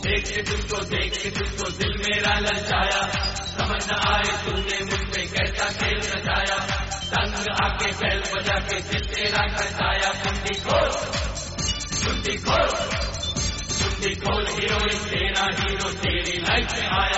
देख के तुझको दिल मेरा ललचाया, समझ न आए तूने मुझ पे कैसा खेल रचाया, तंग आके बैल बजा के दिल तेरा खटाया। कुंडी खोल हीरोइन तेरा हीरो तेरी लाइफ में आया।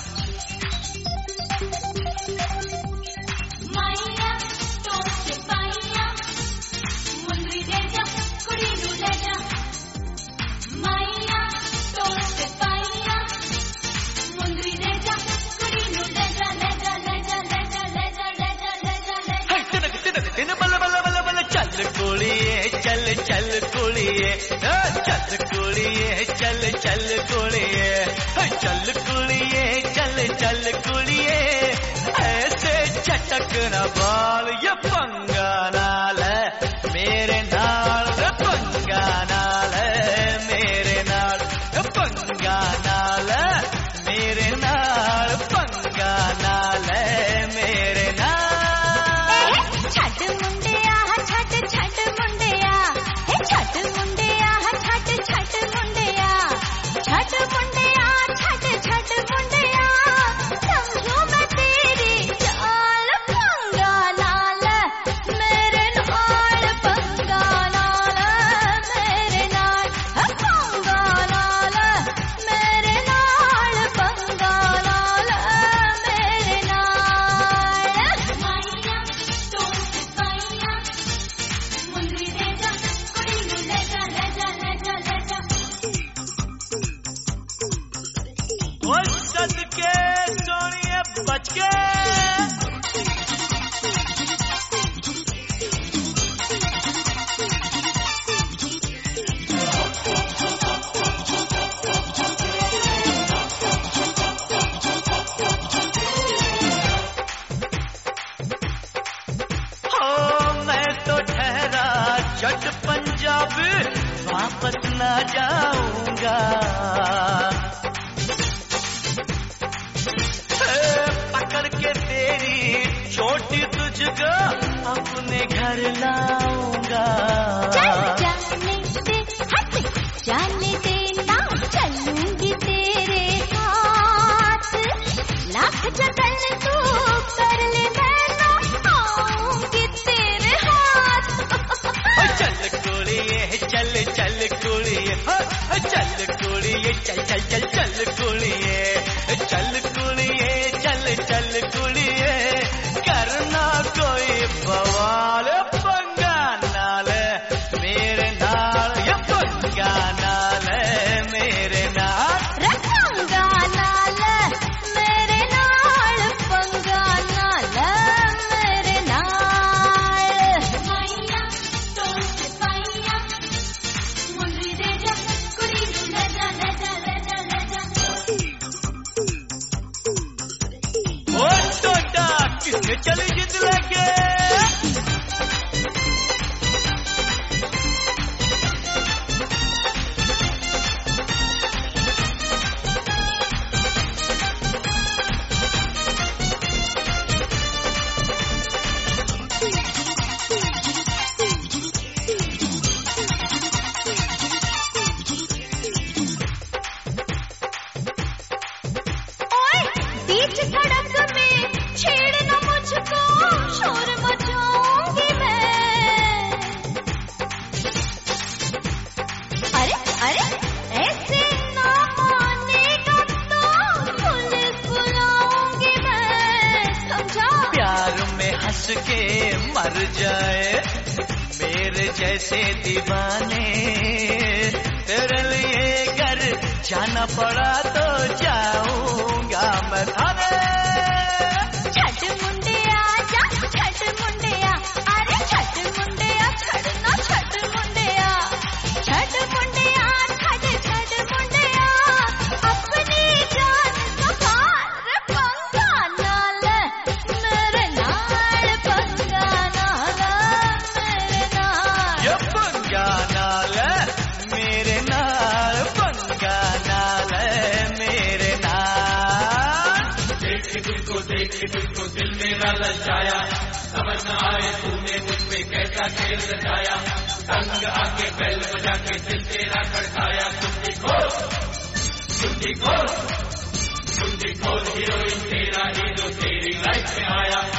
चल कुड़िए, चल कुड़िए, चल कुड़िए, चल कुड़िए, चल कुड़िए, ऐसे चटक न बाल ये पंगा नाल मेरे नाल, पंगा नाल मेरे नाल, पंगा नाल मेरे नाल, पंगा नाल मेरे नाल। छट मुंडिया छट मुंडिया, छट मुंडिया छट मुंडिया, छट मुंडिया छट मुंडिया, समझो मैं तेरी चाल, पंगा नाल मेरे नाल, पंगा नाल मेरे नाल, पंगा नाल मेरे नाल, पंगा नाल मेरे नाल। माइया तो सिपाहिया मुंडी दे जा, कुड़ी नू ले जा ले जा ले जा ले जा। ओ सदके सोनिए बच के, मैं तो ठहरा जट पंजाब, वापस ना जाऊंगा। पकड़ के तेरी छोटी तुझको अपने घर लाऊंगा। जाने दे हट जाने दे ना, चलूंगी तेरे हाथ, लाख जतन तू कर ले मैं ना आऊंगी तेरे हाथ। चल कुड़िए, चल कुड़िए, चल कुड़िए, चल कुड़िए, चल कुड़िए, चल कुड़िए, करना कोई बवाल, पंगा नाल मेरे नाल, ये पंगा नाल मेरे नाल, पंगा नाल मेरे नाल, पंगा नाल मेरे नाल। माइया तो सिपाहिया मुंडी दे जा, कुड़ी नू ले जा ले जा ले जा ले जा। ओ टोटा किसने चली जिद लगे। ओए बीच सड़क में छेड़ना मुझको, शोर मचाऊंगी मैं। अरे अरे ऐसे ना मानेगा तो पुलिस बुलाऊंगी मैं, समझा। प्यार में हंस के मर जाए मेरे जैसे दीवाने, तेरे लिए घर जाना पड़ा तो जाऊंगा मैं थाने। छट मुंडिया जा छट मुंडिया, अरे छट मुंडिया छड़ना छट मुंडिया, छट मुंडिया छट मुंडिया, अपनी जान संभाल, पंगा नाल मेरे नाल, पंगा नाल मेरे नाल। ये पंगा नाल मेरे नाल, पंगा नाल मेरे नाल। देख के तुझको दिल मेरा ललचाया, समझ न आए तूने मुझ पे कैसा खेल रचाया, तंग आके बैल बजा के दिल तेरा खड़काया। कुंडी खोल कुंडी खोल हीरोइन तेरा हीरो तेरी लाइफ में आया